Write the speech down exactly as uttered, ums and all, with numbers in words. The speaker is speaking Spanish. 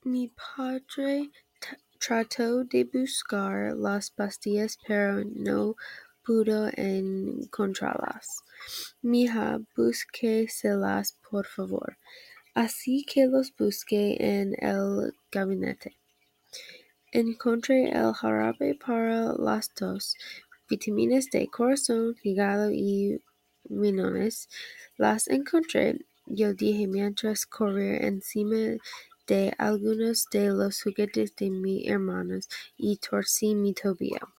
Mi padre t- trató de buscar las pastillas, pero no pudo encontrarlas. Mija, búsqueselas, por favor. Así que los busqué en el gabinete. Encontré el jarabe para las tos, vitaminas de corazón, hígado y riñones. Las encontré, yo dije mientras corría encima de algunos de los juguetes de mis hermanos y torcí mi tobillo.